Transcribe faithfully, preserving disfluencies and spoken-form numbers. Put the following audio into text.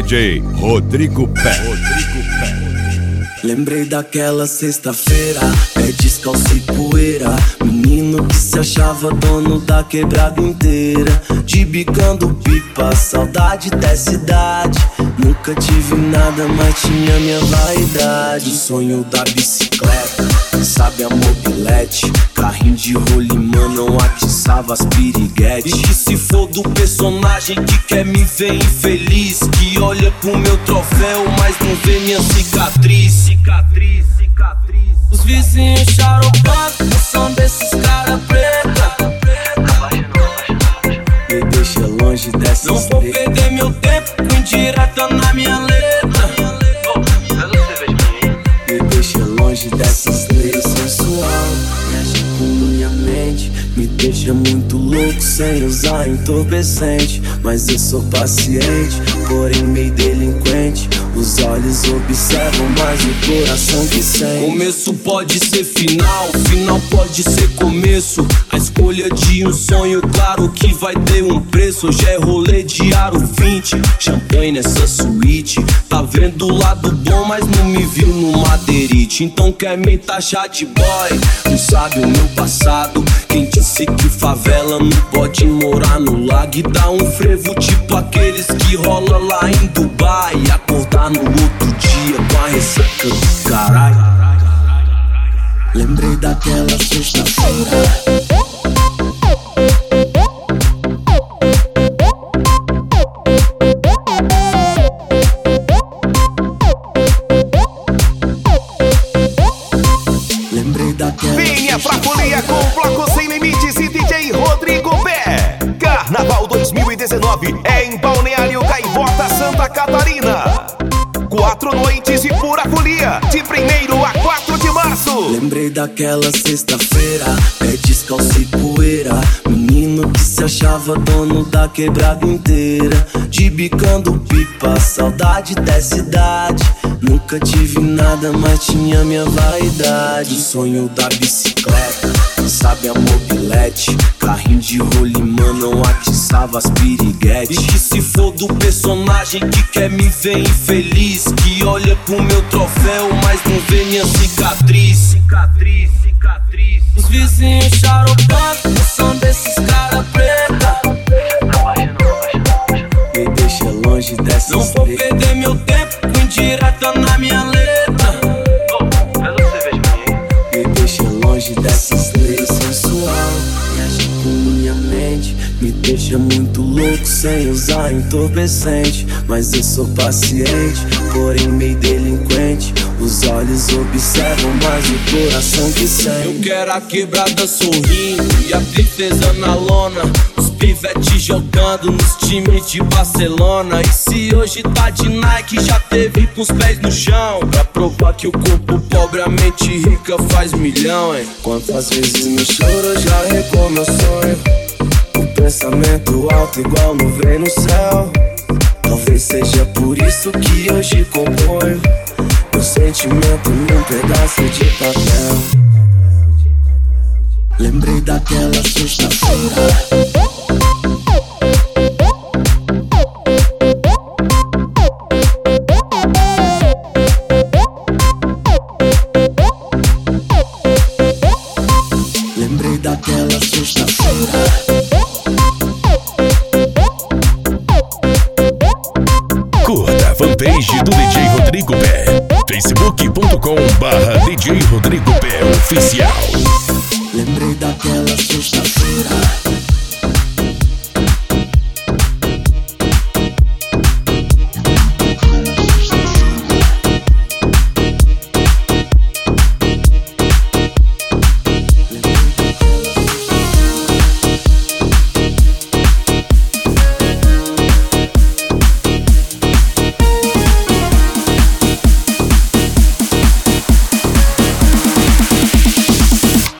J Rodrigo Pé. Rodrigo Pé. Lembrei daquela sexta-feira, pé descalço e poeira. Menino que se achava dono da quebrada inteira, de bicando pipa, saudade da cidade. Nunca tive nada, mas tinha minha vaidade. O sonho da bicicleta, sabe a mobilete, carrinho de rolimã, não atiçava as piriguetes. E que se for do personagem que quer me ver infeliz, que olha pro meu troféu, mas não vê minha cicatriz. Cicatriz, cicatriz. Os vizinhos xaropando, não são desses cara preta. Me deixa longe dessas. Não vou perder meu tempo com indireta na minha letra. Me deixa longe dessas leis. Sensual, mexe com minha mente, me deixa muito louco sem usar entorpecente. Mas eu sou paciente, porém meio delinquente. Os olhos observam, mas o coração que sente. Começo pode ser final, final pode ser começo. A escolha de um sonho, claro que vai ter um preço. Hoje é rolê de aro vinte, champanhe nessa suíte. Tá vendo o lado bom, mas não me viu no Madeirite. Então quer me taxar de boy, não sabe o meu passado. Quem disse que favela não pode morar no lago e dar um frevo tipo aqueles que rola lá em Dubai. Acordar no outro dia com a ressaca do caralho. Lembrei daquela sexta-feira. Venha pra folia com o Bloco Sem Limites e D J Rodrigo Pé. Carnaval dois mil e dezenove é em Balneário Gaivota, Santa Catarina. Quatro noites de pura folia, de primeiro a quatro de março. Lembrei daquela sexta-feira, pé descalço e poeira. Menino que se achava dono da quebrada inteira, de bicando pipa, saudade da cidade. Nunca tive nada, mas tinha minha vaidade. O sonho da bicicleta, sabe a mobilete, carrinho de rolimã, não atiçava as piriguetes. E que se for do personagem que quer me ver infeliz, que olha pro meu troféu, mas não vê minha cicatriz. Cicatriz, cicatriz. Os vizinhos xaropando, não são desses cara preta. Me deixa longe dessas. Não vou perder meu tempo com indireta na minha letra. Me deixa longe dessas leis. Sensual, mexe com minha mente, me deixa muito louco sem usar entorpecente. Mas eu sou paciente, porém meio delinquente. Os olhos observam, mas o coração que sente. Eu quero a quebrada sorrindo e a tristeza na lona. Os pivetes jogando nos times de Barcelona. E se hoje tá de Nike, já teve com os pés no chão, pra provar que o corpo pobre, a mente rica faz milhão, hein? Quantas vezes no choro já regou meu sonho. O pensamento alto igual nuvem no céu. Talvez seja por isso que hoje componho meu sentimento num pedaço de papel. Lembrei daquela sexta-feira. Lembrei daquela sexta-feira. Curta a fanpage do D J Rodrigo Pé, facebook ponto com barra D J Rodrigo Pé Oficial. Lembrei daquela sexta-feira.